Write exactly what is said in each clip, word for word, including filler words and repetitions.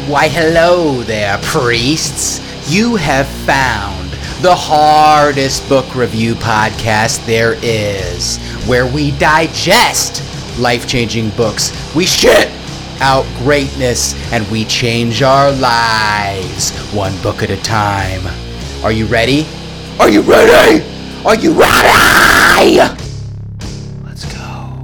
Why, hello there, priests. You have found the hardest book review podcast there is, where we digest life-changing books, we shit out greatness, and we change our lives one book at a time. Are you ready? Are you ready? Are you ready? Let's go.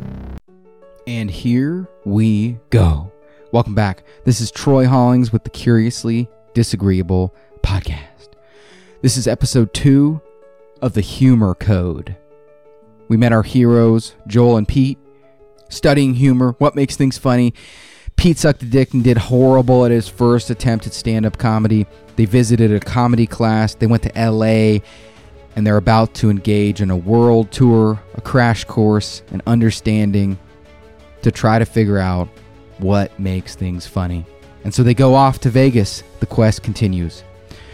And here we go. Welcome back. This is Troy Hollings with the Curiously Disagreeable podcast. This is episode two of the Humor Code. We met our heroes, Joel and Pete, studying humor, what makes things funny. Pete sucked a dick and did horrible at his first attempt at stand-up comedy. They visited a comedy class. They went to L A, and they're about to engage in a world tour, a crash course, an understanding to try to figure out what makes things funny. And so they go off to Vegas. The quest continues.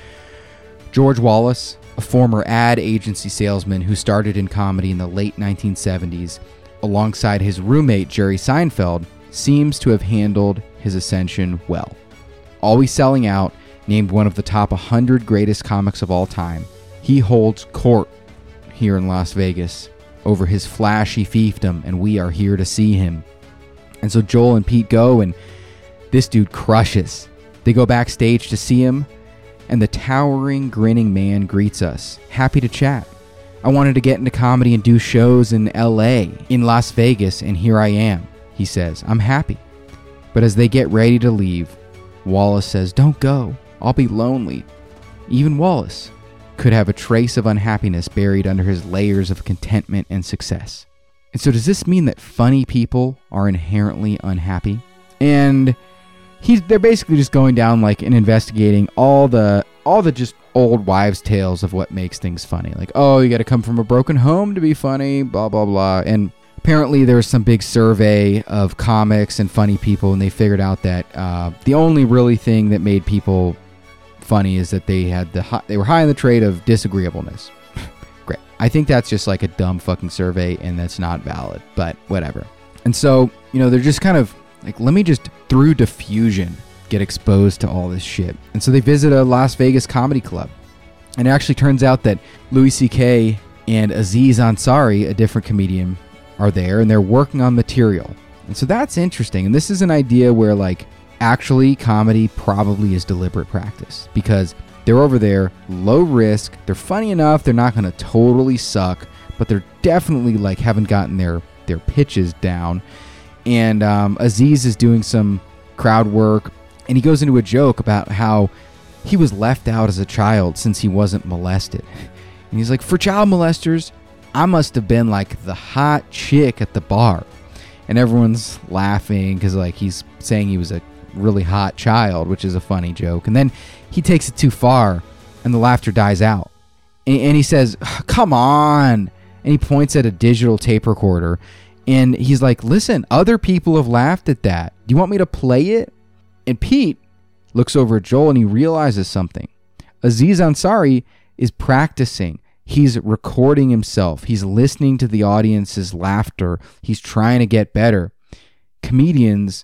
George Wallace, a former ad agency salesman who started in comedy in the late nineteen seventies, alongside his roommate Jerry Seinfeld, seems to have handled his ascension well. Always selling out, named one of the top one hundred greatest comics of all time, he holds court here in Las Vegas over his flashy fiefdom, and we are here to see him. And so Joel and Pete go, and this dude crushes. They go backstage to see him, and the towering, grinning man greets us, happy to chat. I wanted to get into comedy and do shows in L A, in Las Vegas, and here I am, he says. I'm happy. But as they get ready to leave, Wallace says, don't go. I'll be lonely. Even Wallace could have a trace of unhappiness buried under his layers of contentment and success. And so does this mean that funny people are inherently unhappy? And he's they're basically just going down like and investigating all the all the just old wives' tales of what makes things funny. Like, oh, you got to come from a broken home to be funny, blah, blah, blah. And apparently there was some big survey of comics and funny people, and they figured out that uh, the only really thing that made people funny is that they had the high, they were high in the trait of disagreeableness. Great. I think that's just like a dumb fucking survey, and that's not valid, but whatever. And so, you know, they're just kind of like, let me just, through diffusion, get exposed to all this shit. And so they visit a Las Vegas comedy club. And it actually turns out that Louis C K and Aziz Ansari, a different comedian, are there, and they're working on material. And so that's interesting. And this is an idea where, like, actually comedy probably is deliberate practice, because they're over there, low risk, they're funny enough, they're not going to totally suck, but they're definitely, like, haven't gotten their, their pitches down. And um, Aziz is doing some crowd work, and he goes into a joke about how he was left out as a child since he wasn't molested. And he's like, for child molesters, I must have been like the hot chick at the bar. And everyone's laughing because, like, he's saying he was a really hot child, which is a funny joke. And then he takes it too far, and the laughter dies out. And, and he says, come on. And he points at a digital tape recorder. And he's like, listen, other people have laughed at that. Do you want me to play it? And Pete looks over at Joel, and he realizes something. Aziz Ansari is practicing. He's recording himself. He's listening to the audience's laughter. He's trying to get better. Comedians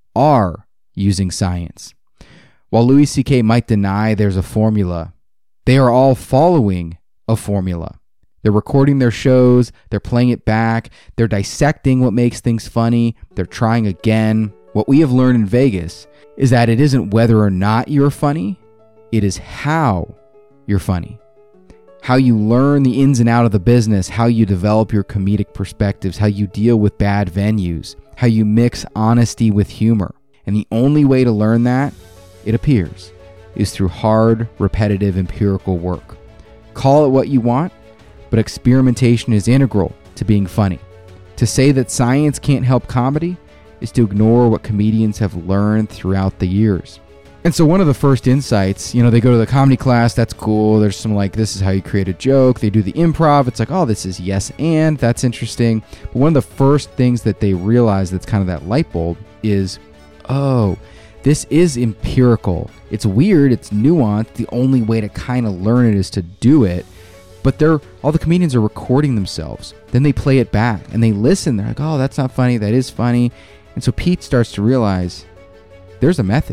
are using science. While Louis C K might deny there's a formula, they are all following a formula. They're recording their shows, they're playing it back, they're dissecting what makes things funny, they're trying again. What we have learned in Vegas is that it isn't whether or not you're funny, it is how you're funny. How you learn the ins and outs of the business, how you develop your comedic perspectives, how you deal with bad venues, how you mix honesty with humor. And the only way to learn that, it appears, is through hard, repetitive, empirical work. Call it what you want, but experimentation is integral to being funny. To say that science can't help comedy is to ignore what comedians have learned throughout the years. And so one of the first insights, you know, they go to the comedy class, that's cool. There's some like, this is how you create a joke. They do the improv. It's like, oh, this is yes and, that's interesting. But one of the first things that they realize that's kind of that light bulb is, oh, this is empirical. It's weird. It's nuanced. The only way to kind of learn it is to do it. But they're all the comedians are recording themselves. Then they play it back and they listen. They're like, oh, that's not funny. That is funny. And so Pete starts to realize there's a method.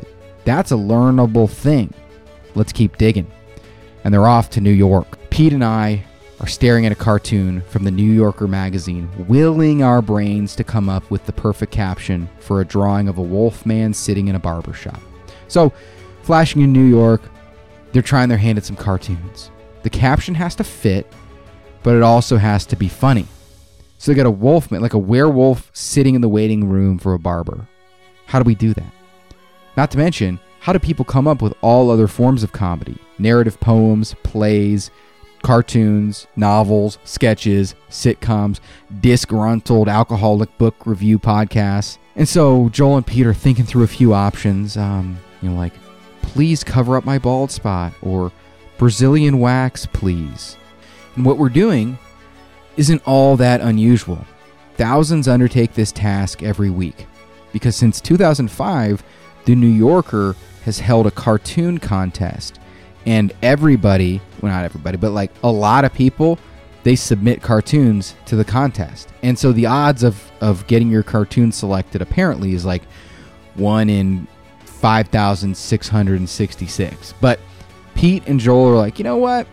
That's a learnable thing. Let's keep digging. And they're off to New York. Pete and I are staring at a cartoon from the New Yorker magazine, willing our brains to come up with the perfect caption for a drawing of a wolf man sitting in a barber shop. So, flashing in New York, they're trying their hand at some cartoons. The caption has to fit, but it also has to be funny. So they got a wolf man, like a werewolf, sitting in the waiting room for a barber. How do we do that? Not to mention, how do people come up with all other forms of comedy? Narrative poems, plays, cartoons, novels, sketches, sitcoms, disgruntled alcoholic book review podcasts. And so Joel and Pete are thinking through a few options, um, you know, like, please cover up my bald spot, or Brazilian wax, please. And what we're doing isn't all that unusual. Thousands undertake this task every week, because since two thousand five, The New Yorker has held a cartoon contest, and everybody, well, not everybody, but like a lot of people, they submit cartoons to the contest. And so the odds of, of getting your cartoon selected apparently is like one in five thousand six hundred sixty-six. But Pete and Joel are like, you know what?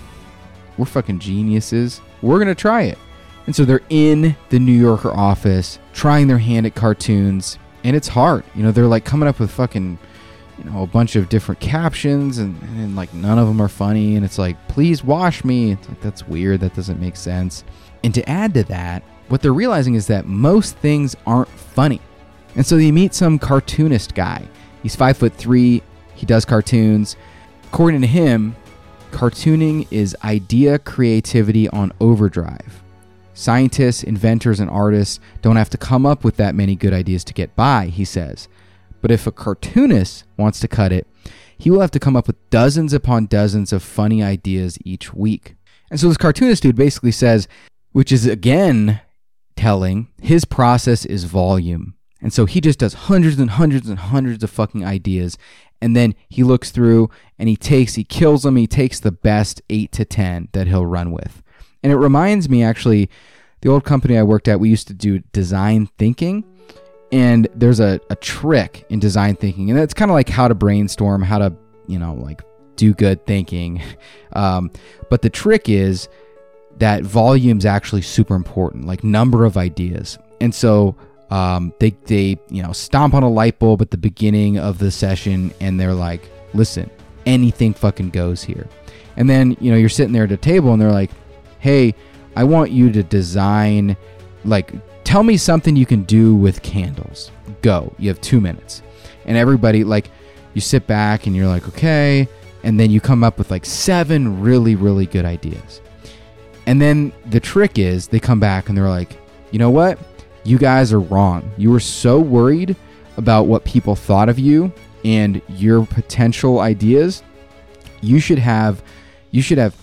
We're fucking geniuses. We're going to try it. And so they're in the New Yorker office trying their hand at cartoons, and it's hard. You know, they're like coming up with fucking, you know, a bunch of different captions, and, and like none of them are funny. And it's like, please wash me. It's like, that's weird. That doesn't make sense. And to add to that, what they're realizing is that most things aren't funny. And so they meet some cartoonist guy. He's five foot three. He does cartoons. According to him, cartooning is idea creativity on overdrive. Scientists, inventors, and artists don't have to come up with that many good ideas to get by, he says. But if a cartoonist wants to cut it, he will have to come up with dozens upon dozens of funny ideas each week. And so this cartoonist dude basically says, which is again telling, his process is volume. And so he just does hundreds and hundreds and hundreds of fucking ideas. And then he looks through and he takes, he kills them. He takes the best eight to ten that he'll run with. And it reminds me, actually, the old company I worked at, we used to do design thinking. And there's a, a trick in design thinking. And that's kind of like how to brainstorm, how to, you know, like do good thinking. Um, but the trick is that volume's actually super important, like number of ideas. And so Um, they, they, you know, stomp on a light bulb at the beginning of the session, and they're like, listen, anything fucking goes here. And then, you know, you're sitting there at a table and they're like, hey, I want you to design, like, tell me something you can do with candles. Go. You have two minutes. And everybody, like, you sit back and you're like, okay. And then you come up with like seven really, really good ideas. And then the trick is they come back and they're like, you know what? You guys are wrong. You were so worried about what people thought of you and your potential ideas. You should have, you should have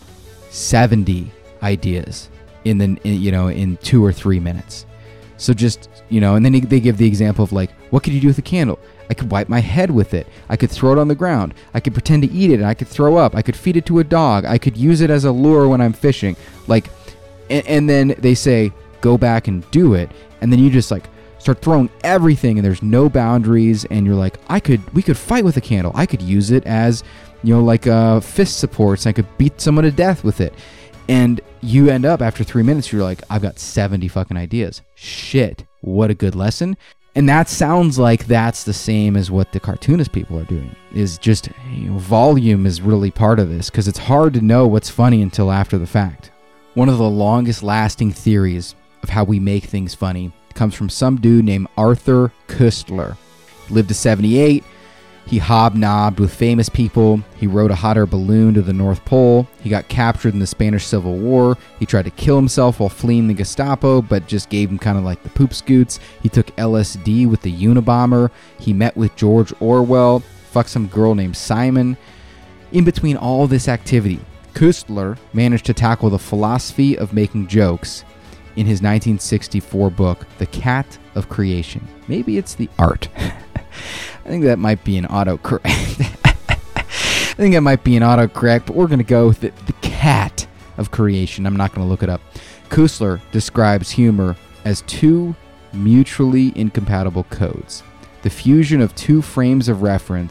seventy ideas in the, in, you know, in two or three minutes. So just, you know, and then they give the example of like, what could you do with a candle? I could wipe my head with it. I could throw it on the ground. I could pretend to eat it. And I could throw up. I could feed it to a dog. I could use it as a lure when I'm fishing. Like, and, and then they say, go back and do it. And then you just like start throwing everything, and there's no boundaries. And you're like, I could, we could fight with a candle. I could use it as, you know, like uh, fist supports. I could beat someone to death with it. And you end up after three minutes, you're like, I've got seventy fucking ideas. Shit, what a good lesson. And that sounds like that's the same as what the cartoonist people are doing. Is just, you know, volume is really part of this, because it's hard to know what's funny until after the fact. One of the longest lasting theories of how we make things funny comes from some dude named Arthur Koestler. He lived to seventy-eight. He hobnobbed with famous people. He rode a hot air balloon to the North Pole. He got captured in the Spanish Civil War. He tried to kill himself while fleeing the Gestapo, but just gave him kind of like the poop scoots. He took L S D with the Unabomber. He met with George Orwell. Fucked some girl named Simon. In between all this activity, Koestler managed to tackle the philosophy of making jokes in his nineteen sixty-four book, The Cat of Creation. Maybe it's the art. I think that might be an autocorrect. I think that might be an autocorrect, but we're going to go with the, the Cat of Creation. I'm not going to look it up. Koestler describes humor as two mutually incompatible codes, the fusion of two frames of reference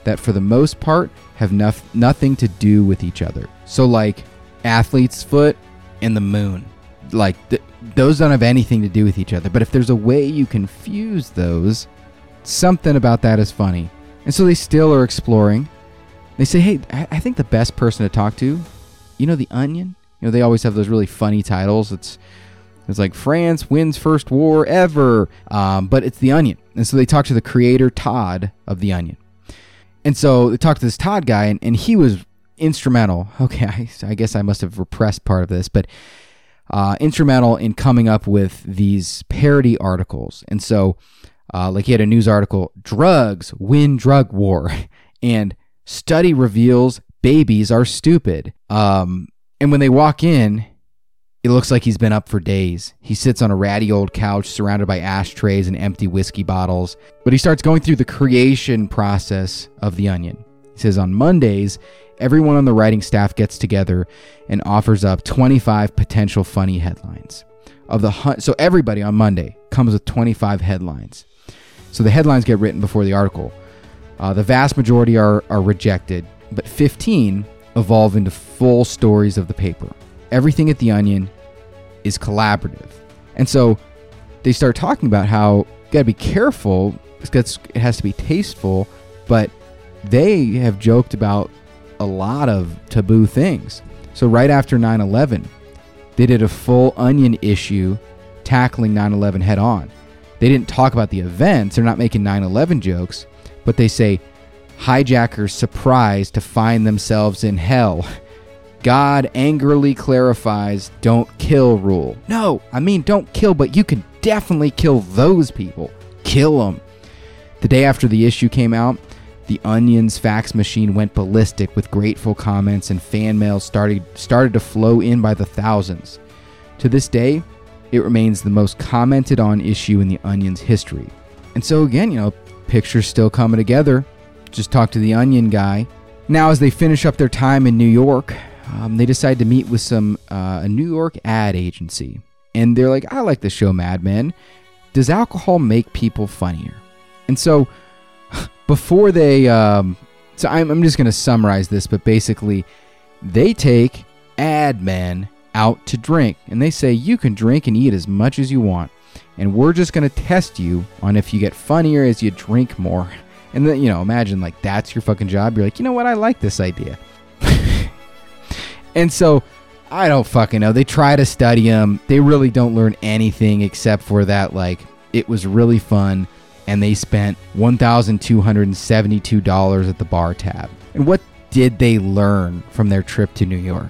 that for the most part have nof- nothing to do with each other. So like athlete's foot and the moon, like th- those don't have anything to do with each other. But if there's a way you can fuse those, something about that is funny. And so they still are exploring. They say, hey, I, I think the best person to talk to, you know, The Onion? You know, they always have those really funny titles. It's it's like France wins first war ever, um, but it's The Onion. And so they talk to the creator, Todd, of The Onion. And so they talked to this Todd guy, and, and he was instrumental. Okay, I, I guess I must have repressed part of this, but uh, instrumental in coming up with these parody articles. And so, uh, like he had a news article, drugs win drug war, and study reveals babies are stupid. Um, and when they walk in, it looks like he's been up for days. He sits on a ratty old couch surrounded by ashtrays and empty whiskey bottles. But he starts going through the creation process of The Onion. He says on Mondays, everyone on the writing staff gets together and offers up twenty-five potential funny headlines. Of the hun- So everybody on Monday comes with twenty-five headlines. So the headlines get written before the article. Uh, the vast majority are, are rejected, but fifteen evolve into full stories of the paper. Everything at The Onion is collaborative. And so they start talking about how you got to be careful because it has to be tasteful, but they have joked about a lot of taboo things. So right after nine eleven, they did a full Onion issue tackling nine eleven head on. They didn't talk about the events. They're not making nine eleven jokes, but they say hijackers surprised to find themselves in hell. God angrily clarifies don't kill rule. No, I mean don't kill, but you can definitely kill those people. Kill them. The day after the issue came out, The Onion's fax machine went ballistic with grateful comments, and fan mail started started to flow in by the thousands. To this day, it remains the most commented on issue in The Onion's history. And so again, you know, pictures still coming together. Just talk to The Onion guy. Now, as they finish up their time in New York, um, they decide to meet with some uh, a New York ad agency. And they're like, I like the show Mad Men. Does alcohol make people funnier? And so before they, um, so I'm, I'm just going to summarize this, but basically they take ad men out to drink. And they say, you can drink and eat as much as you want. And we're just going to test you on if you get funnier as you drink more. And then, you know, imagine like that's your fucking job. You're like, you know what? I like this idea. And so, I don't fucking know. They try to study them. They really don't learn anything except for that, like, it was really fun. And they spent one thousand two hundred seventy-two dollars at the bar tab. And what did they learn from their trip to New York?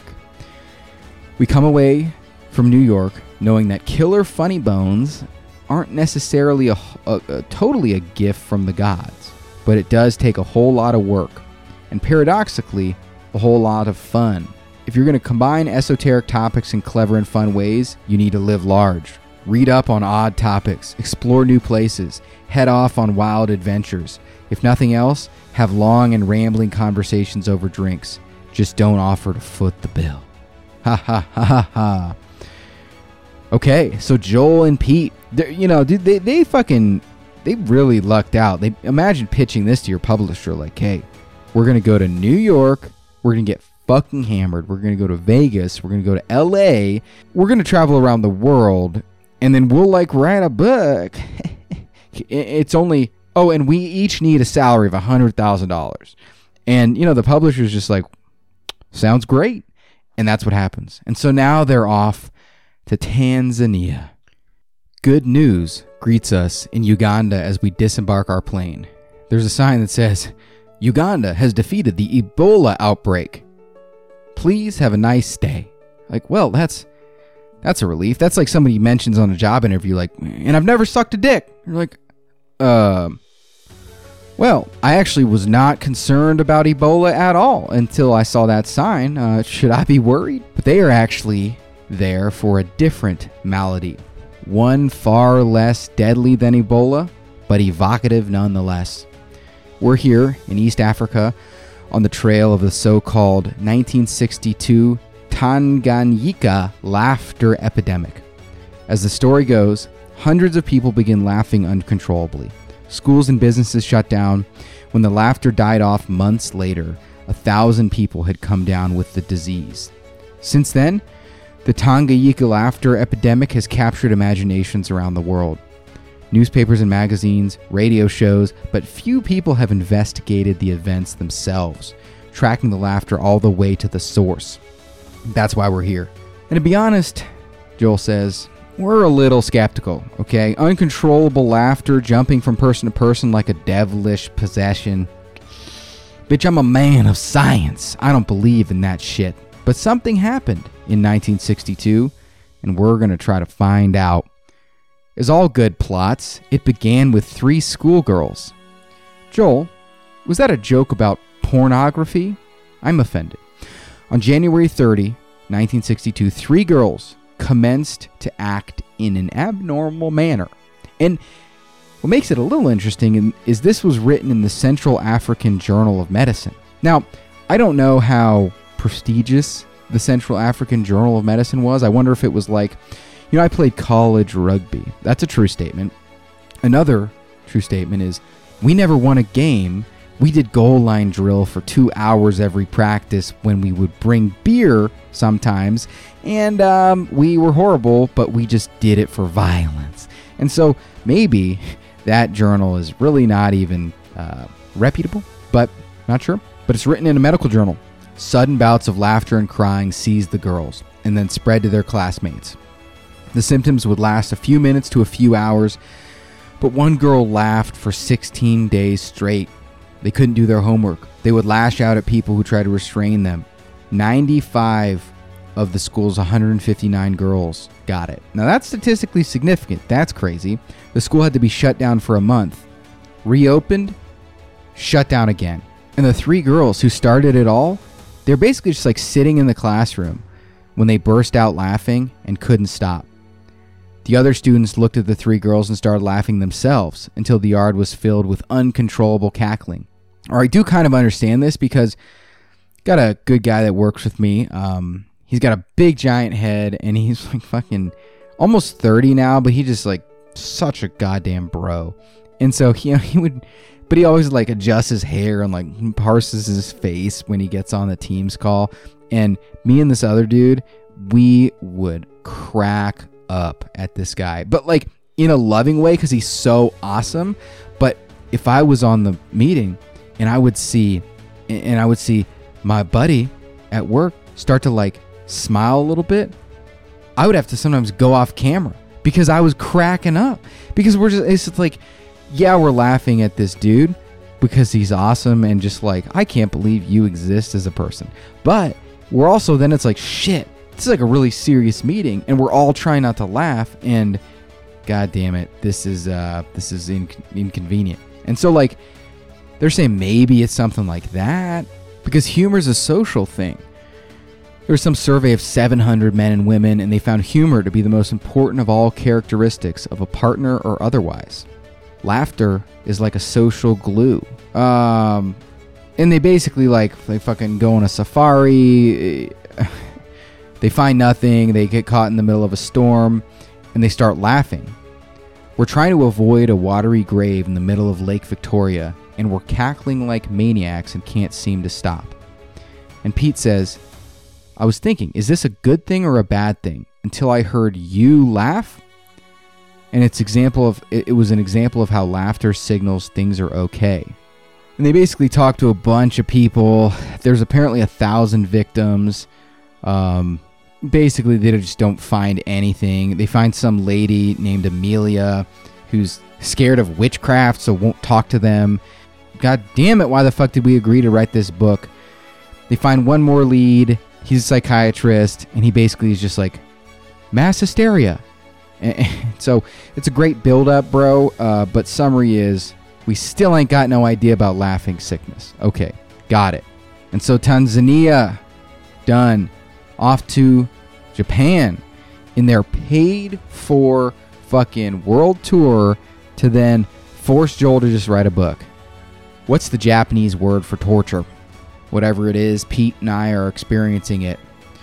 We come away from New York knowing that killer funny bones aren't necessarily a, a, a totally a gift from the gods. But it does take a whole lot of work, and paradoxically, a whole lot of fun. If you're going to combine esoteric topics in clever and fun ways, you need to live large. Read up on odd topics, explore new places, head off on wild adventures. If nothing else, have long and rambling conversations over drinks. Just don't offer to foot the bill. Ha ha ha ha ha. Okay, so Joel and Pete, you know, dude, they, they fucking... They really lucked out. They imagine pitching this to your publisher like, hey, we're going to go to New York. We're going to get fucking hammered. We're going to go to Vegas. We're going to go to L A. We're going to travel around the world. And then we'll like write a book. It's only, oh, and we each need a salary of one hundred thousand dollars. And, you know, the publisher's just like, sounds great. And that's what happens. And so now they're off to Tanzania. Good news greets us in Uganda as we disembark our plane. There's a sign that says, Uganda has defeated the Ebola outbreak. Please have a nice stay. Like, well, that's that's a relief. That's like somebody mentions on a job interview, like, and I've never sucked a dick. You're like, uh, well, I actually was not concerned about Ebola at all until I saw that sign. Uh, should I be worried? But they are actually there for a different malady. One far less deadly than Ebola, but evocative nonetheless. We're here in East Africa on the trail of the so-called nineteen sixty-two Tanganyika laughter epidemic. As the story goes, hundreds of people begin laughing uncontrollably. schools and businesses shut down. When the laughter died off months later, a thousand people had come down with the disease. Since then, the Tanganyika laughter epidemic has captured imaginations around the world. Newspapers and magazines, radio shows, but few people have investigated the events themselves, tracking the laughter all the way to the source. That's why we're here. And to be honest, Joel says, we're a little skeptical, okay? Uncontrollable laughter jumping from person to person like a devilish possession. Bitch, I'm a man of science. I don't believe in that shit. But something happened in nineteen sixty-two, and we're going to try to find out. As all good plots, it began with three schoolgirls. Joel, was that a joke about pornography? I'm offended. On January thirtieth, nineteen sixty-two, three girls commenced to act in an abnormal manner. And what makes it a little interesting is this was written in the Central African Journal of Medicine. Now, I don't know how prestigious the Central African Journal of Medicine was. I wonder if it was like, you know, I played college rugby. That's a true statement. Another true statement is we never won a game. We did goal line drill for two hours every practice when we would bring beer sometimes. And um, we were horrible, but we just did it for violence. And so maybe that journal is really not even uh, reputable, but not sure. But it's written in a medical journal. Sudden bouts of laughter and crying seized the girls and then spread to their classmates. The symptoms would last a few minutes to a few hours, but one girl laughed for sixteen days straight. They couldn't do their homework. They would lash out at people who tried to restrain them. ninety-five of the school's one hundred fifty-nine girls got it. Now that's statistically significant. That's crazy. The school had to be shut down for a month. Reopened, shut down again. And the three girls who started it all, they're basically just like sitting in the classroom when they burst out laughing and couldn't stop. The other students looked at the three girls and started laughing themselves until the yard was filled with uncontrollable cackling. Or I do kind of understand this because got a good guy that works with me. Um, he's got a big giant head and he's like fucking almost thirty now, but he just like such a goddamn bro. And so he, you know, he would, but he always like adjusts his hair and like parses his face when he gets on the Teams call. And me and this other dude, we would crack up at this guy, but like in a loving way because he's so awesome. But if I was on the meeting and I would see, and I would see my buddy at work start to like smile a little bit, I would have to sometimes go off camera because I was cracking up because we're just, it's just like, yeah, we're laughing at this dude because he's awesome and just like, I can't believe you exist as a person. But we're also, then it's like, shit, this is like a really serious meeting and we're all trying not to laugh and god damn it, this is uh this is inc- inconvenient. And so like they're saying maybe it's something like that because humor is a social thing. There was some survey of seven hundred men and women and they found humor to be the most important of all characteristics of a partner or otherwise. Laughter is like a social glue. Um and they basically like they fucking go on a safari. They find nothing, they get caught in the middle of a storm, and they start laughing. We're trying to avoid a watery grave in the middle of Lake Victoria, and we're cackling like maniacs and can't seem to stop. And Pete says, I was thinking, is this a good thing or a bad thing? Until I heard you laugh. And it's example of it was an example of how laughter signals things are okay. And they basically talk to a bunch of people. There's apparently a thousand victims. Um, basically, they just don't find anything. They find some lady named Amelia who's scared of witchcraft, so won't talk to them. God damn it, why the fuck did we agree to write this book? They find one more lead. He's a psychiatrist, and he basically is just like, mass hysteria. And so it's a great build-up, bro, uh, but summary is, we still ain't got no idea about laughing sickness. Okay, got it. And so Tanzania, done. Off to Japan in their paid-for fucking world tour to then force Joel to just write a book. What's the Japanese word for torture? Whatever it is, Pete and I are experiencing it.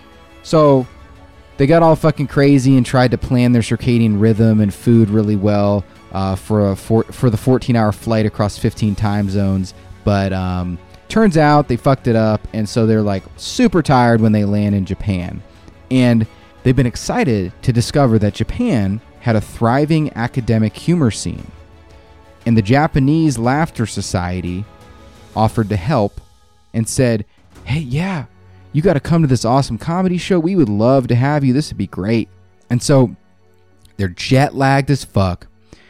So they got all fucking crazy and tried to plan their circadian rhythm and food really well. uh, for a for, for the fourteen-hour flight across fifteen time zones. But um, turns out they fucked it up, and so they're like super tired when they land in Japan. And they've been excited to discover that Japan had a thriving academic humor scene. And the Japanese Laughter Society offered to help and said, hey, yeah, you got to come to this awesome comedy show. We would love to have you. This would be great. And so they're jet lagged as fuck.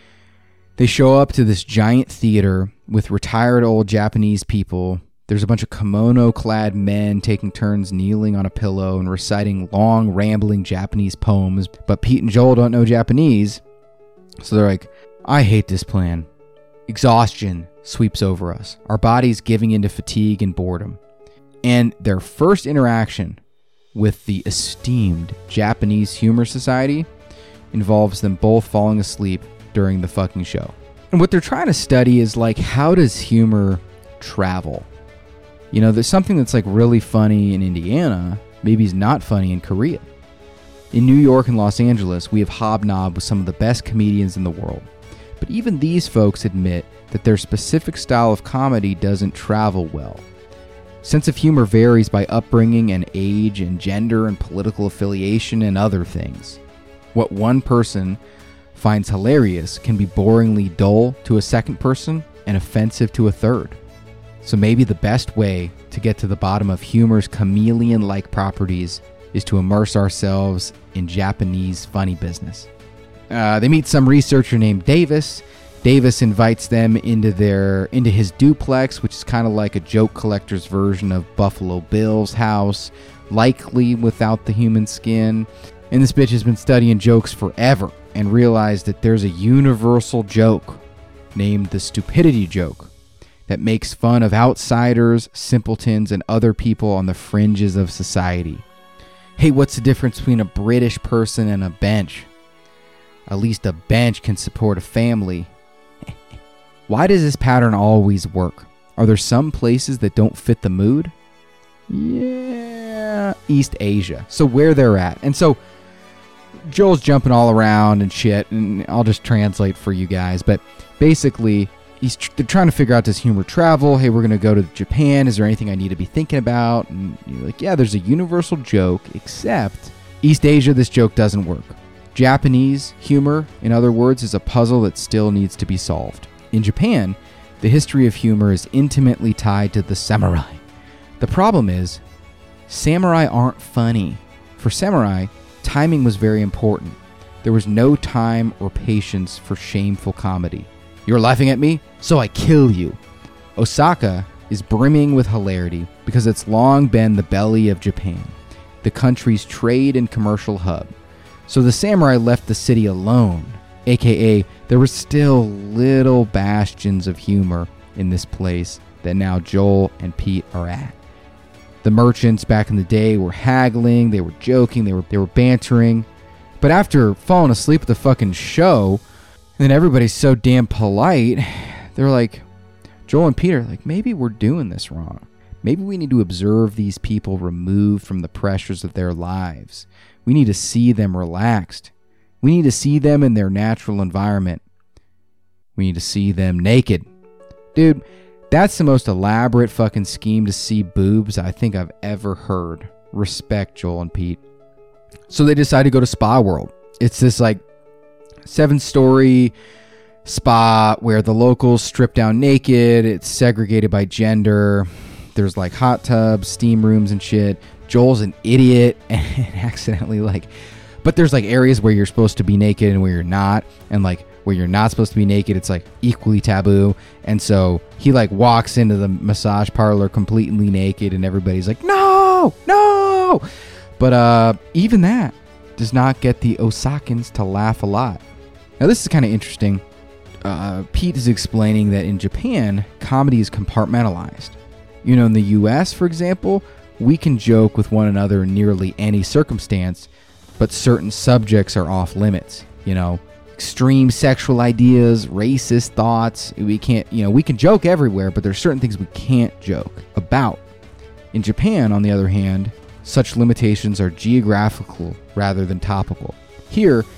They show up to this giant theater with retired old Japanese people. There's a bunch of kimono-clad men taking turns kneeling on a pillow and reciting long, rambling Japanese poems. But Pete and Joel don't know Japanese, so they're like, I hate this plan. Exhaustion sweeps over us, our bodies giving into fatigue and boredom. And their first interaction with the esteemed Japanese Humor Society involves them both falling asleep during the fucking show. And what they're trying to study is like, how does humor travel? You know, there's something that's like really funny in Indiana, maybe is not funny in Korea. In New York and Los Angeles, we have hobnobbed with some of the best comedians in the world. But even these folks admit that their specific style of comedy doesn't travel well. Sense of humor varies by upbringing and age and gender and political affiliation and other things. What one person finds hilarious can be boringly dull to a second person and offensive to a third. So maybe the best way to get to the bottom of humor's chameleon-like properties is to immerse ourselves in Japanese funny business. Uh, they meet some researcher named Davis. Davis invites them into their into his duplex, which is kind of like a joke collector's version of Buffalo Bill's house, likely without the human skin. And this bitch has been studying jokes forever and realized that there's a universal joke named the stupidity joke that makes fun of outsiders, simpletons, and other people on the fringes of society. Hey, what's the difference between a British person and a bench? At least a bench can support a family. Why does this pattern always work? Are there some places that don't fit the mood? Yeah, East Asia. So where they're at. And so Joel's jumping all around and shit, and I'll just translate for you guys. But basically, he's tr- they're trying to figure out, does humor travel? Hey, we're going to go to Japan. Is there anything I need to be thinking about? And you're like, yeah, there's a universal joke, except East Asia, this joke doesn't work. Japanese humor, in other words, is a puzzle that still needs to be solved. In Japan, the history of humor is intimately tied to the samurai. The problem is, samurai aren't funny. For samurai, timing was very important. There was no time or patience for shameful comedy. You're laughing at me, so I kill you. Osaka is brimming with hilarity because it's long been the belly of Japan, the country's trade and commercial hub. So the samurai left the city alone, aka there were still little bastions of humor in this place that now Joel and Pete are at. The merchants back in the day were haggling, they were joking, they were they were bantering. But after falling asleep at the fucking show, and then everybody's so damn polite, they're like, Joel and Peter, like, maybe we're doing this wrong. Maybe we need to observe these people removed from the pressures of their lives. We need to see them relaxed. We need to see them in their natural environment. We need to see them naked. Dude, that's the most elaborate fucking scheme to see boobs I think I've ever heard. Respect, Joel and Pete. So they decide to go to Spa World. It's this like seven-story spa where the locals strip down naked. It's segregated by gender. There's like hot tubs, steam rooms and shit. Joel's an idiot and accidentally like, but there's like areas where you're supposed to be naked and where you're not, and like where you're not supposed to be naked, it's like equally taboo. And so he like walks into the massage parlor completely naked, and everybody's like, no, no. But uh, even that does not get the Osakans to laugh a lot. Now this is kind of interesting. Uh, Pete is explaining that in Japan, comedy is compartmentalized. You know, in the U S, for example, we can joke with one another in nearly any circumstance, but certain subjects are off limits. You know, extreme sexual ideas, racist thoughts. We can't, you know, we can joke everywhere, but there's certain things we can't joke about. In Japan, on the other hand, such limitations are geographical rather than topical. Here,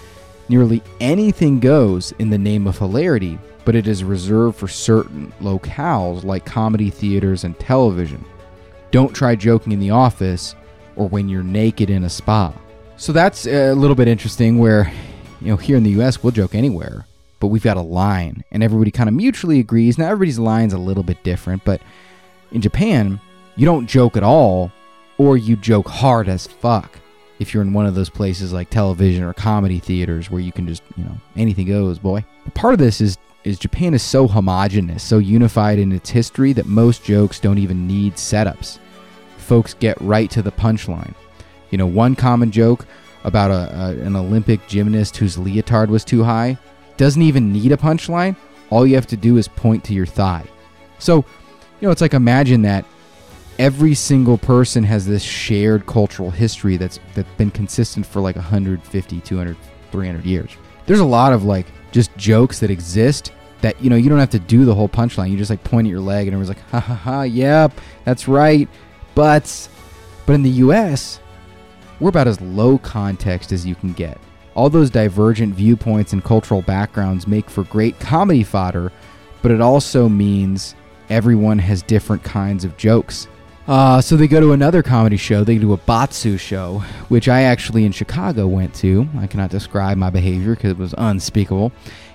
Nearly anything goes in the name of hilarity, but it is reserved for certain locales like comedy theaters and television. Don't try joking in the office or when you're naked in a spa. So that's a little bit interesting where, you know, here in the U S we'll joke anywhere, but we've got a line and everybody kind of mutually agrees. Now everybody's line's a little bit different, but in Japan, you don't joke at all or you joke hard as fuck if you're in one of those places like television or comedy theaters where you can just, you know, anything goes, boy. But part of this is is Japan is so homogenous, so unified in its history that most jokes don't even need setups. Folks get right to the punchline. You know, one common joke about a, a an Olympic gymnast whose leotard was too high doesn't even need a punchline. All you have to do is point to your thigh. So, you know, it's like imagine that every single person has this shared cultural history that's that's been consistent for like one hundred fifty, two hundred, three hundred years. There's a lot of like just jokes that exist that, you know, you don't have to do the whole punchline. You just like point at your leg and everyone's like, ha ha ha, yep, that's right. But, but in the U S, we're about as low context as you can get. All those divergent viewpoints and cultural backgrounds make for great comedy fodder, but it also means everyone has different kinds of jokes. Uh, so they go to another comedy show. They do a Batsu show, which I actually in Chicago went to. I cannot describe my behavior because it was unspeakable.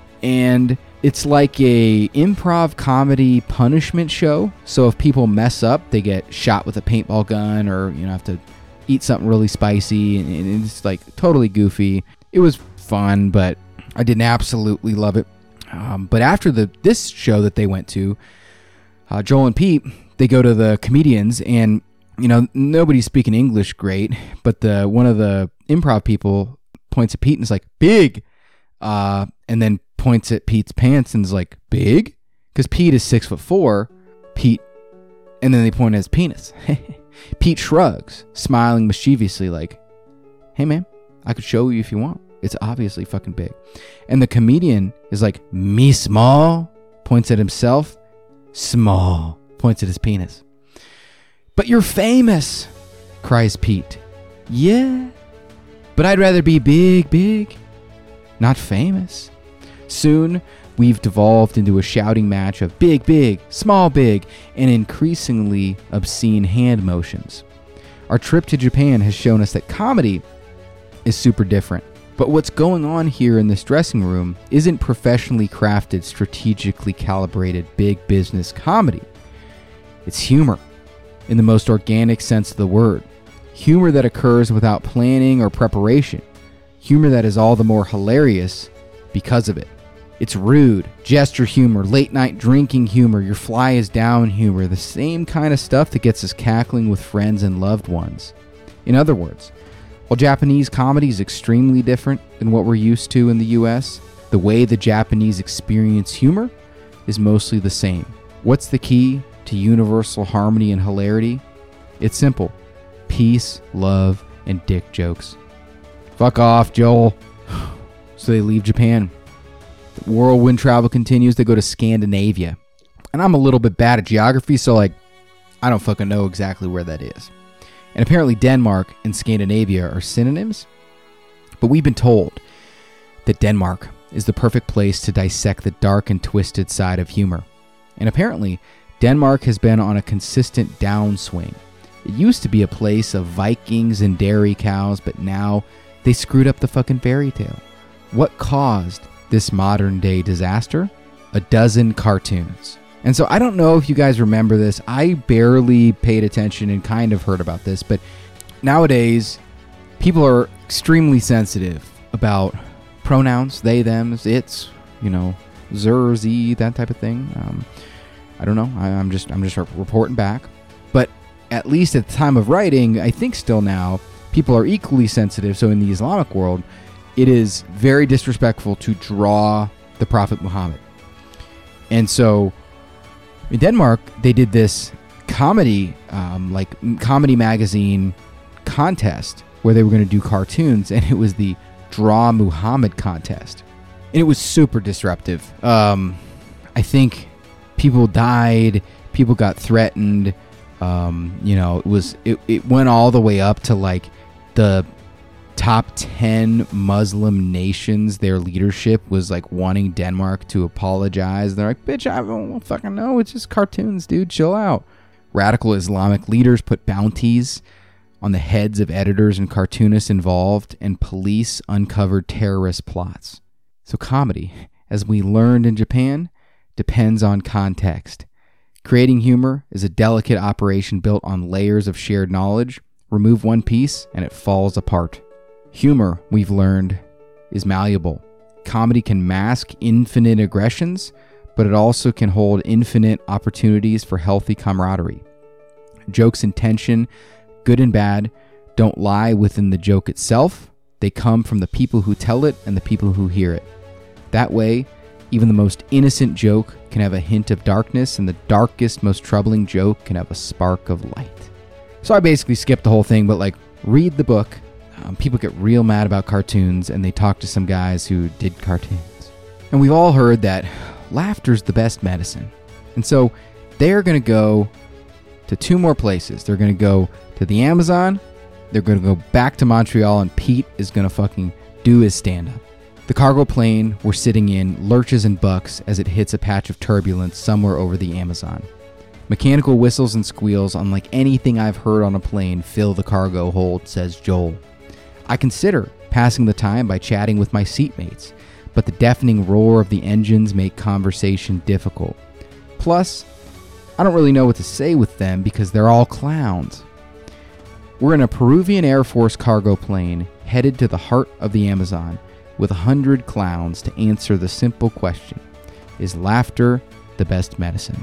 And it's like a improv comedy punishment show. So if people mess up, they get shot with a paintball gun or, you know, have to eat something really spicy. And, and it's like totally goofy. It was fun, but I didn't absolutely love it. Um, but after the this show that they went to, uh, Joel and Pete, they go to the comedians and, you know, nobody's speaking English great, but the one of the improv people points at Pete and is like, big, uh, and then points at Pete's pants and is like, big? Because Pete is six foot four, Pete, and then they point at his penis. Pete shrugs, smiling mischievously like, hey man, I could show you if you want. It's obviously fucking big. And the comedian is like, me small, points at himself, small, points at his penis. But you're famous, cries Pete. Yeah, but I'd rather be big, big, not famous. Soon, we've devolved into a shouting match of big, big, small, big, and increasingly obscene hand motions. Our trip to Japan has shown us that comedy is super different. But what's going on here in this dressing room isn't professionally crafted, strategically calibrated big business comedy. It's humor, in the most organic sense of the word. Humor that occurs without planning or preparation. Humor that is all the more hilarious because of it. It's rude, gesture humor, late night drinking humor, your fly is down humor, the same kind of stuff that gets us cackling with friends and loved ones. In other words, while Japanese comedy is extremely different than what we're used to in the U S, the way the Japanese experience humor is mostly the same. What's the key to universal harmony and hilarity? It's simple. Peace, love, and dick jokes. Fuck off, Joel. So they leave Japan. The whirlwind travel continues. They go to Scandinavia. And I'm a little bit bad at geography, so like, I don't fucking know exactly where that is. And apparently Denmark and Scandinavia are synonyms. But we've been told that Denmark is the perfect place to dissect the dark and twisted side of humor. And apparently, Denmark has been on a consistent downswing. It used to be a place of Vikings and dairy cows, but now they screwed up the fucking fairy tale. What caused this modern day disaster? A dozen cartoons. And so I don't know if you guys remember this. I barely paid attention and kind of heard about this, but nowadays people are extremely sensitive about pronouns, they, thems, it's, you know, zer, z, that type of thing. Um, I don't know. I, I'm just I'm just reporting back. But at least at the time of writing, I think still now, people are equally sensitive. So in the Islamic world, it is very disrespectful to draw the Prophet Muhammad. And so in Denmark, they did this comedy, um, like comedy magazine contest where they were going to do cartoons, and it was the Draw Muhammad contest. And it was super disruptive. Um, I think people died, people got threatened. Um, you know, it was it, it went all the way up to like the top ten Muslim nations, their leadership was like wanting Denmark to apologize. They're like, bitch, I don't fucking know. It's just cartoons, dude. Chill out. Radical Islamic leaders put bounties on the heads of editors and cartoonists involved, and police uncovered terrorist plots. So comedy, as we learned in Japan, depends on context. Creating humor is a delicate operation built on layers of shared knowledge. Remove one piece and it falls apart. Humor, we've learned, is malleable. Comedy can mask infinite aggressions, but it also can hold infinite opportunities for healthy camaraderie. Joke's intention, good and bad, don't lie within the joke itself. They come from the people who tell it and the people who hear it. That way, even the most innocent joke can have a hint of darkness, and the darkest, most troubling joke can have a spark of light. So I basically skipped the whole thing, but like, read the book. Um, people get real mad about cartoons, and they talk to some guys who did cartoons. And we've all heard that laughter's the best medicine. And so they're going to go to two more places. They're going to go to the Amazon. They're going to go back to Montreal, and Pete is going to fucking do his stand-up. The cargo plane we're sitting in lurches and bucks as it hits a patch of turbulence somewhere over the Amazon. Mechanical whistles and squeals, unlike anything I've heard on a plane, fill the cargo hold, says Joel. I consider passing the time by chatting with my seatmates, but the deafening roar of the engines make conversation difficult. Plus, I don't really know what to say with them because they're all clowns. We're in a Peruvian Air Force cargo plane headed to the heart of the Amazon with a hundred clowns to answer the simple question, is laughter the best medicine?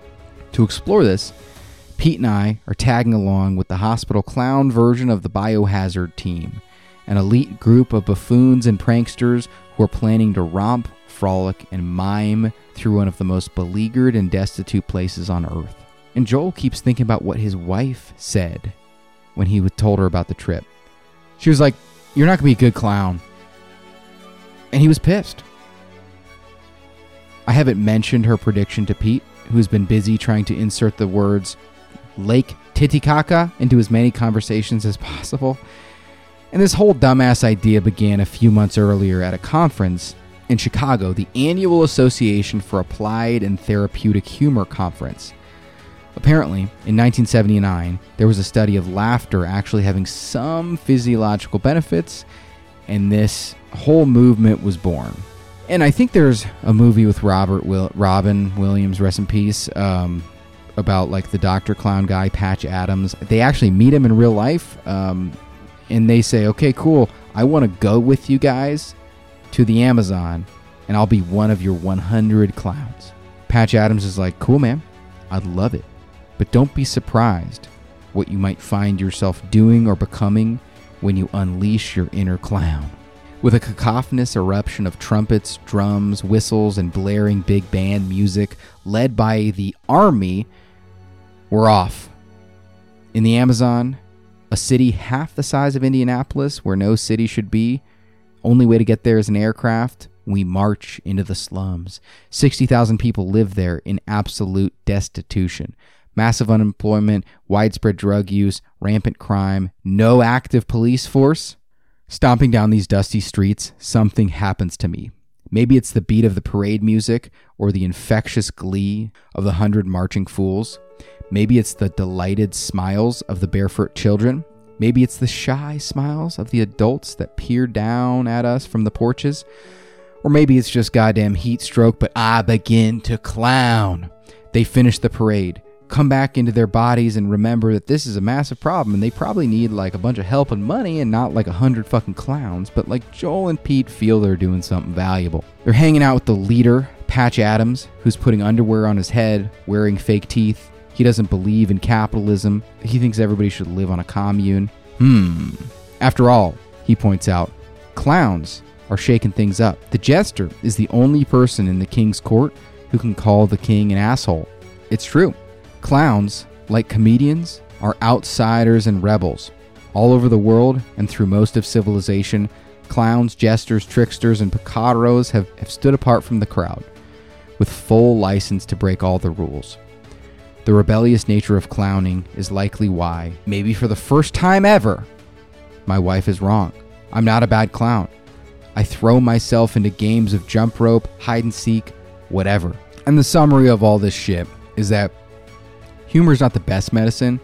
To explore this, Pete and I are tagging along with the hospital clown version of the Biohazard team, an elite group of buffoons and pranksters who are planning to romp, frolic, and mime through one of the most beleaguered and destitute places on Earth. And Joel keeps thinking about what his wife said when he told her about the trip. She was like, "You're not going to be a good clown." And he was pissed. I haven't mentioned her prediction to Pete, who's been busy trying to insert the words Lake Titicaca into as many conversations as possible. And this whole dumbass idea began a few months earlier at a conference in Chicago, the Annual Association for Applied and Therapeutic Humor Conference. Apparently, in nineteen seventy-nine, there was a study of laughter actually having some physiological benefits, and this whole movement was born. And I think there's a movie with Robert Will- Robin Williams, rest in peace, um, about like the Doctor Clown guy, Patch Adams. They actually meet him in real life, um, and they say, "Okay, cool, I want to go with you guys to the Amazon, and I'll be one of your one hundred clowns." Patch Adams is like, "Cool, man, I'd love it. But don't be surprised what you might find yourself doing or becoming when you unleash your inner clown." With a cacophonous eruption of trumpets, drums, whistles, and blaring big band music led by the army, we're off. In the Amazon, a city half the size of Indianapolis, where no city should be, only way to get there is an aircraft, we march into the slums. sixty thousand people live there in absolute destitution. Massive unemployment, widespread drug use, rampant crime, no active police force. Stomping down these dusty streets, something happens to me. Maybe it's the beat of the parade music or the infectious glee of the hundred marching fools. Maybe it's the delighted smiles of the barefoot children. Maybe it's the shy smiles of the adults that peer down at us from the porches. Or maybe it's just goddamn heat stroke, but I begin to clown. They finish the parade, come back into their bodies, and remember that this is a massive problem, and they probably need like a bunch of help and money and not like a hundred fucking clowns. But like Joel and Pete feel they're doing something valuable. They're hanging out with the leader, Patch Adams, who's putting underwear on his head, wearing fake teeth. He doesn't believe in capitalism. He thinks everybody should live on a commune. Hmm. After all, he points out, clowns are shaking things up. The jester is the only person in the king's court who can call the king an asshole. It's true. Clowns, like comedians, are outsiders and rebels. All over the world and through most of civilization, clowns, jesters, tricksters, and picaros have, have stood apart from the crowd, with full license to break all the rules. The rebellious nature of clowning is likely why, maybe for the first time ever, my wife is wrong. I'm not a bad clown. I throw myself into games of jump rope, hide and seek, whatever. And the summary of all this shit is that humor is not the best medicine,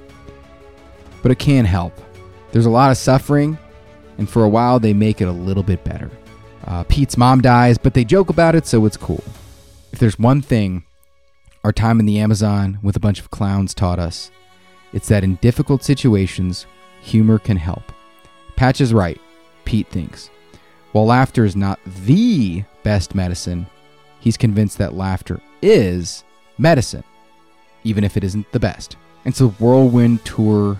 but it can help. There's a lot of suffering, and for a while they make it a little bit better. Uh, Pete's mom dies, but they joke about it, so it's cool. If there's one thing our time in the Amazon with a bunch of clowns taught us, it's that in difficult situations, humor can help. Patch is right, Pete thinks. While laughter is not the best medicine, he's convinced that laughter is medicine, even if it isn't the best. And so Whirlwind Tour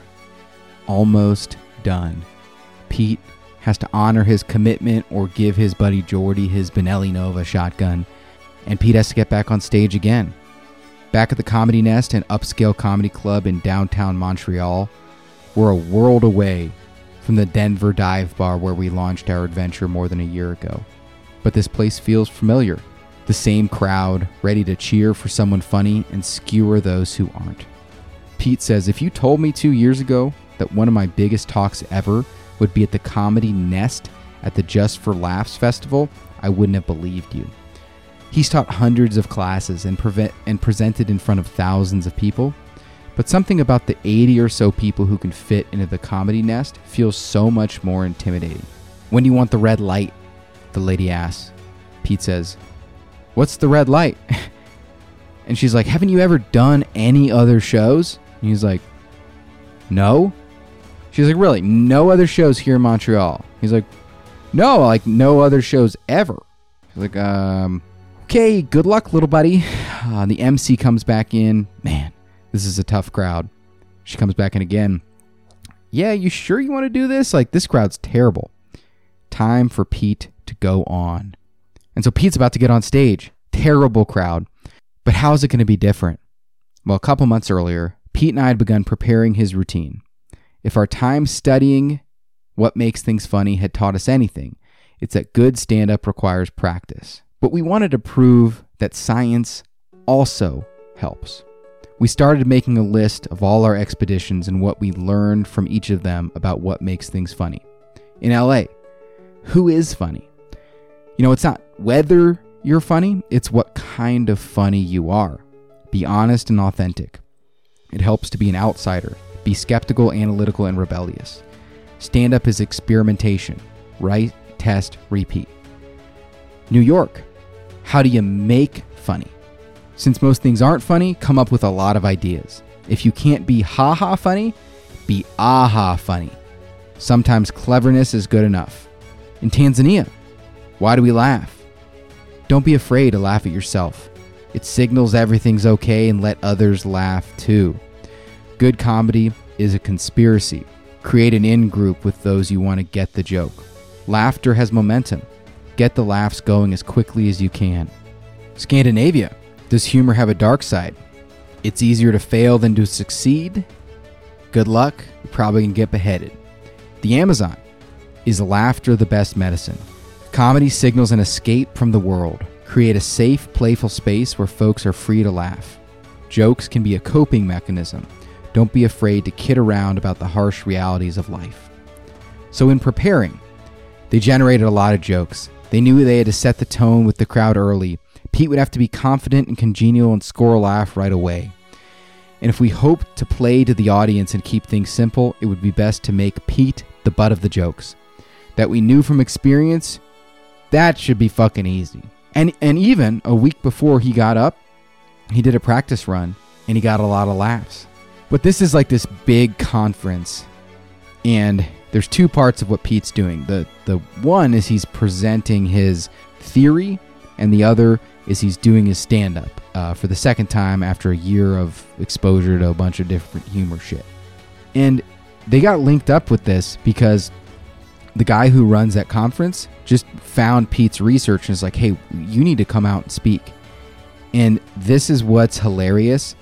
almost done. Pete has to honor his commitment or give his buddy Jordy his Benelli Nova shotgun, and Pete has to get back on stage again. Back at the Comedy Nest, an upscale comedy club in downtown Montreal, we're a world away from the Denver dive bar where we launched our adventure more than a year ago. But this place feels familiar. The same crowd, ready to cheer for someone funny and skewer those who aren't. Pete says, if you told me two years ago that one of my biggest talks ever would be at the Comedy Nest at the Just for Laughs Festival, I wouldn't have believed you. He's taught hundreds of classes and, prevent, and presented in front of thousands of people, but something about the eighty or so people who can fit into the Comedy Nest feels so much more intimidating. When do you want the red light? The lady asks. Pete says, what's the red light? And she's like, haven't you ever done any other shows? And he's like, no. She's like, really? No other shows here in Montreal? He's like, no, like no other shows ever. He's like, um, okay, good luck, little buddy. Uh, the M C comes back in. Man, this is a tough crowd. She comes back in again. Yeah, you sure you want to do this? Like, this crowd's terrible. Time for Pete to go on. And so Pete's about to get on stage. Terrible crowd. But how is it going to be different? Well, a couple months earlier, Pete and I had begun preparing his routine. If our time studying what makes things funny had taught us anything, it's that good stand-up requires practice. But we wanted to prove that science also helps. We started making a list of all our expeditions and what we learned from each of them about what makes things funny. In L A, who is funny? You know, it's not whether you're funny, it's what kind of funny you are. Be honest and authentic. It helps to be an outsider. Be skeptical, analytical, and rebellious. Stand-up is experimentation. Write, test, repeat. New York. How do you make funny? Since most things aren't funny, come up with a lot of ideas. If you can't be ha-ha funny, be aha funny. Sometimes cleverness is good enough. In Tanzania, why do we laugh? Don't be afraid to laugh at yourself. It signals everything's okay and let others laugh too. Good comedy is a conspiracy. Create an in-group with those you want to get the joke. Laughter has momentum. Get the laughs going as quickly as you can. Scandinavia. Does humor have a dark side? It's easier to fail than to succeed. Good luck. You're probably going to get beheaded. The Amazon. Is laughter the best medicine? Comedy signals an escape from the world. Create a safe, playful space where folks are free to laugh. Jokes can be a coping mechanism. Don't be afraid to kid around about the harsh realities of life. So in preparing, they generated a lot of jokes. They knew they had to set the tone with the crowd early. Pete would have to be confident and congenial and score a laugh right away. And if we hoped to play to the audience and keep things simple, it would be best to make Pete the butt of the jokes. That we knew from experience, that should be fucking easy. And and even a week before he got up, he did a practice run and he got a lot of laughs. But this is like this big conference, and there's two parts of what Pete's doing. The the one is he's presenting his theory, and the other is he's doing his stand-up uh, for the second time after a year of exposure to a bunch of different humor shit. And they got linked up with this because the guy who runs that conference just found Pete's research and is like, hey, you need to come out and speak. And this is what's hilarious.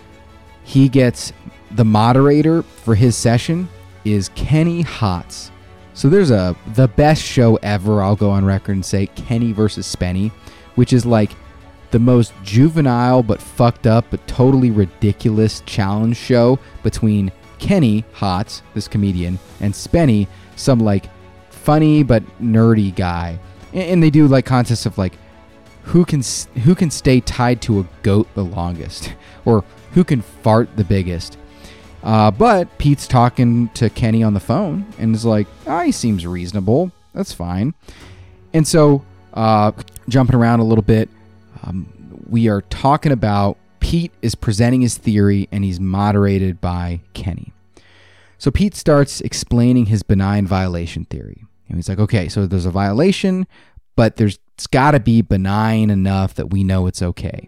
He gets the moderator for his session is Kenny Hotz. So there's a the best show ever, I'll go on record and say, Kenny versus Spenny, which is like the most juvenile but fucked up but totally ridiculous challenge show between Kenny Hotz, this comedian, and Spenny, some like funny but nerdy guy. And, and they do like contests of like who can who can stay tied to a goat the longest, or who can fart the biggest. Uh, but Pete's talking to Kenny on the phone and is like, ah, he seems reasonable. That's fine. And so, uh, jumping around a little bit, um, we are talking about Pete is presenting his theory and he's moderated by Kenny. So Pete starts explaining his benign violation theory. And he's like, okay, so there's a violation, but there's it's got to be benign enough that we know it's okay.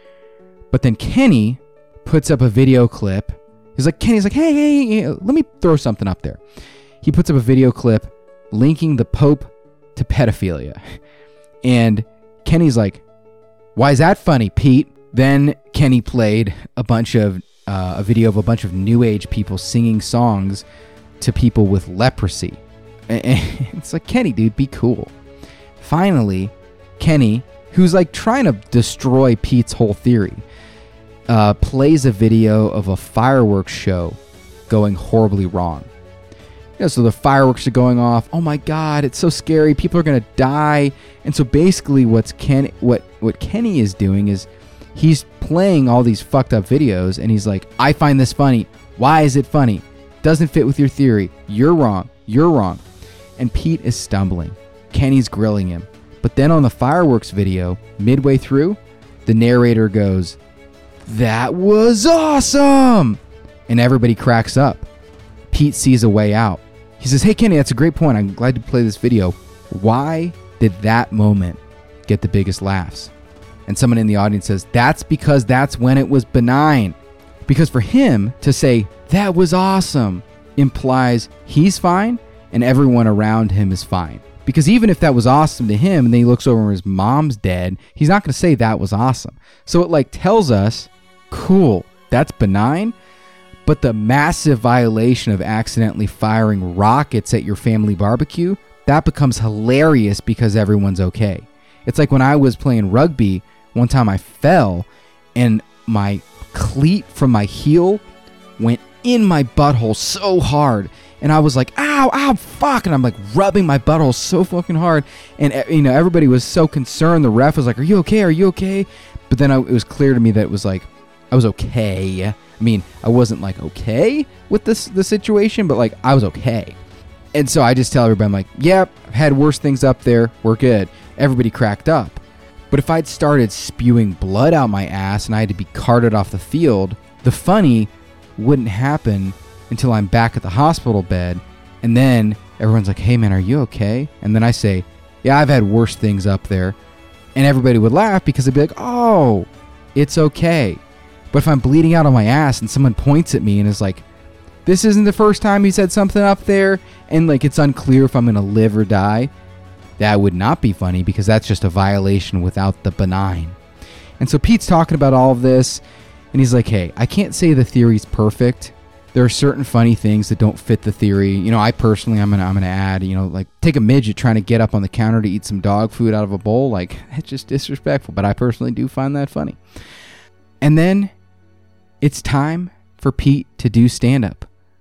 But then Kenny puts up a video clip. He's like, Kenny's like, hey, hey, hey, let me throw something up there. He puts up a video clip linking the Pope to pedophilia. And Kenny's like, why is that funny, Pete? Then Kenny played a bunch of uh, a video of a bunch of New Age people singing songs to people with leprosy. And it's like, Kenny, dude, be cool. Finally, Kenny, who's like trying to destroy Pete's whole theory, uh, plays a video of a fireworks show going horribly wrong. You know, so the fireworks are going off. Oh my God, it's so scary. People are gonna die. And so basically, what's Ken, what what Kenny is doing is he's playing all these fucked up videos, and he's like, I find this funny. Why is it funny? Doesn't fit with your theory. You're wrong. You're wrong. And Pete is stumbling. Kenny's grilling him. But then on the fireworks video, midway through, the narrator goes, that was awesome! And everybody cracks up. Pete sees a way out. He says, hey, Kenny, that's a great point. I'm glad to play this video. Why did that moment get the biggest laughs? And someone in the audience says, that's because that's when it was benign. Because for him to say, that was awesome, implies he's fine and everyone around him is fine. Because even if that was awesome to him and then he looks over and his mom's dead, he's not going to say that was awesome. So it like tells us, cool, that's benign. But the massive violation of accidentally firing rockets at your family barbecue, that becomes hilarious because everyone's okay. It's like when I was playing rugby, one time I fell and my cleat from my heel went in my butthole so hard. And I was like, ow, ow, fuck. And I'm like rubbing my butthole so fucking hard. And, you know, everybody was so concerned. The ref was like, are you okay? Are you okay? But then I, it was clear to me that it was like, I was okay. I mean, I wasn't like okay with this the situation, but like I was okay. And so I just tell everybody, I'm like, yep, I've had worse things up there. We're good. Everybody cracked up. But if I'd started spewing blood out my ass and I had to be carted off the field, the funny wouldn't happen until I'm back at the hospital bed. And then everyone's like, hey man, are you okay? And then I say, yeah, I've had worse things up there. And everybody would laugh because they'd be like, oh, it's okay. But if I'm bleeding out on my ass and someone points at me and is like, this isn't the first time he said something up there, and like it's unclear if I'm going to live or die, that would not be funny because that's just a violation without the benign. And so Pete's talking about all of this, and he's like, hey, I can't say the theory's perfect. There are certain funny things that don't fit the theory. You know, I personally, I'm gonna, I'm gonna add, you know, like take a midget trying to get up on the counter to eat some dog food out of a bowl. Like, it's just disrespectful. But I personally do find that funny. And then it's time for Pete to do stand-up.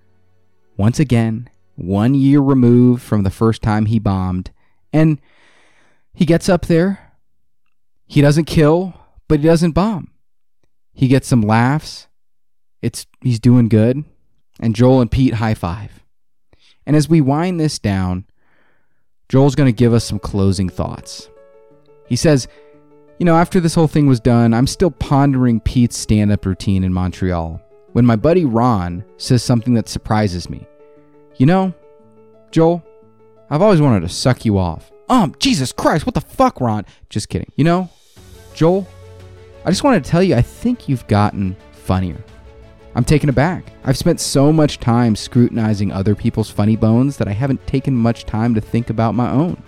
Once again, one year removed from the first time he bombed. And he gets up there. He doesn't kill, but he doesn't bomb. He gets some laughs. It's he's doing good. And Joel and Pete high five. And as we wind this down, Joel's going to give us some closing thoughts. He says, you know, after this whole thing was done, I'm still pondering Pete's stand-up routine in Montreal when my buddy Ron says something that surprises me. You know, Joel, I've always wanted to suck you off. Um, Jesus Christ, what the fuck, Ron? Just kidding. You know, Joel, I just wanted to tell you, I think you've gotten funnier. I'm taken aback. I've spent so much time scrutinizing other people's funny bones that I haven't taken much time to think about my own.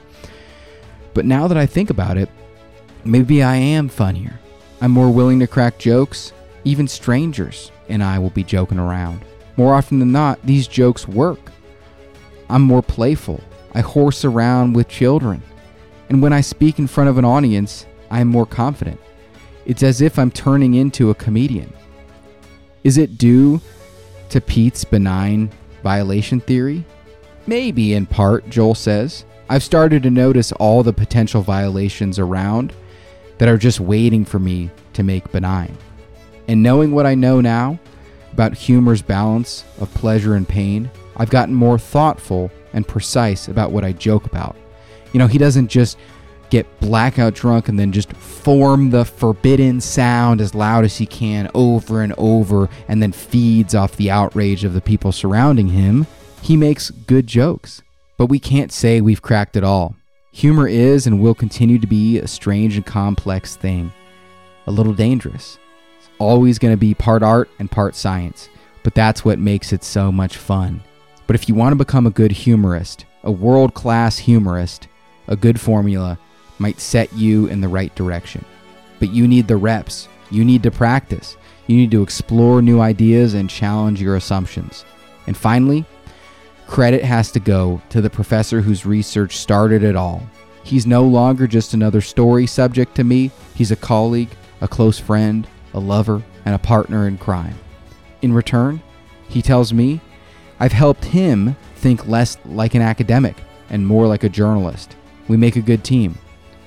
But now that I think about it, maybe I am funnier. I'm more willing to crack jokes. Even strangers and I will be joking around. More often than not, these jokes work. I'm more playful. I horse around with children. And when I speak in front of an audience, I am more confident. It's as if I'm turning into a comedian. Is it due to Pete's benign violation theory? Maybe in part, Joel says. I've started to notice all the potential violations around that are just waiting for me to make benign. And knowing what I know now about humor's balance of pleasure and pain, I've gotten more thoughtful and precise about what I joke about. You know, he doesn't just get blackout drunk and then just form the forbidden sound as loud as he can over and over and then feeds off the outrage of the people surrounding him. He makes good jokes, but we can't say we've cracked it all. Humor is and will continue to be a strange and complex thing, a little dangerous. It's always going to be part art and part science, but that's what makes it so much fun. But if you want to become a good humorist, a world-class humorist, a good formula might set you in the right direction. But you need the reps. You need to practice. You need to explore new ideas and challenge your assumptions. And finally, credit has to go to the professor whose research started it all. He's no longer just another story subject to me. He's a colleague, a close friend, a lover, and a partner in crime. In return, he tells me I've helped him think less like an academic and more like a journalist. We make a good team.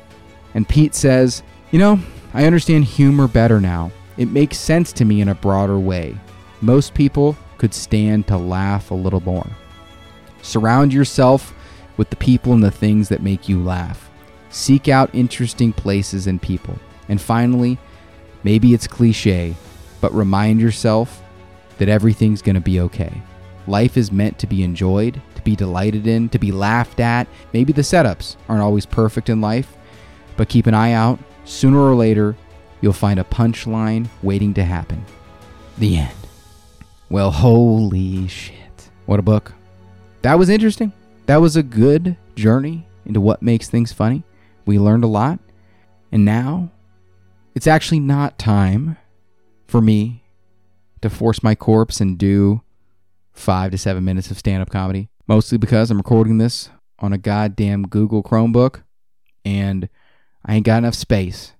And Pete says, you know, I understand humor better now. It makes sense to me in a broader way. Most people could stand to laugh a little more. Surround yourself with the people and the things that make you laugh. Seek out interesting places and people. And finally, maybe it's cliche, but remind yourself that everything's going to be okay. Life is meant to be enjoyed, to be delighted in, to be laughed at. Maybe the setups aren't always perfect in life, but keep an eye out. Sooner or later, you'll find a punchline waiting to happen. The end. Well, holy shit. What a book. That was interesting. That was a good journey into what makes things funny. We learned a lot. And now, it's actually not time for me to force my corpse and do five to seven minutes of stand-up comedy. Mostly because I'm recording this on a goddamn Google Chromebook, and I ain't got enough space.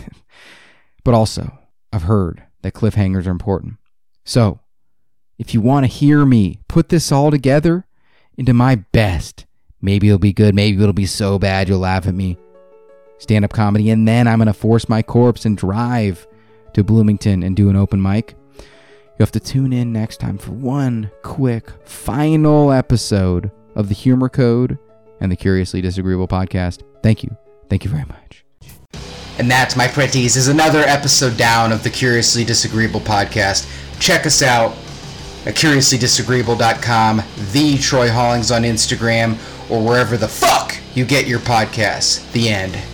But also, I've heard that cliffhangers are important. So, if you want to hear me put this all together into my best, maybe it'll be good, maybe it'll be so bad you'll laugh at me, stand-up comedy, and then I'm going to force my corpse and drive to Bloomington and do an open mic, you have to tune in next time for one quick final episode of the Humor Code and the Curiously Disagreeable podcast. Thank you. Thank you very much. And that, my pretties, is another episode down of the Curiously Disagreeable podcast. Check us out at curiously disagreeable dot com, the Troy Hollings on Instagram, or wherever the fuck you get your podcasts. The end.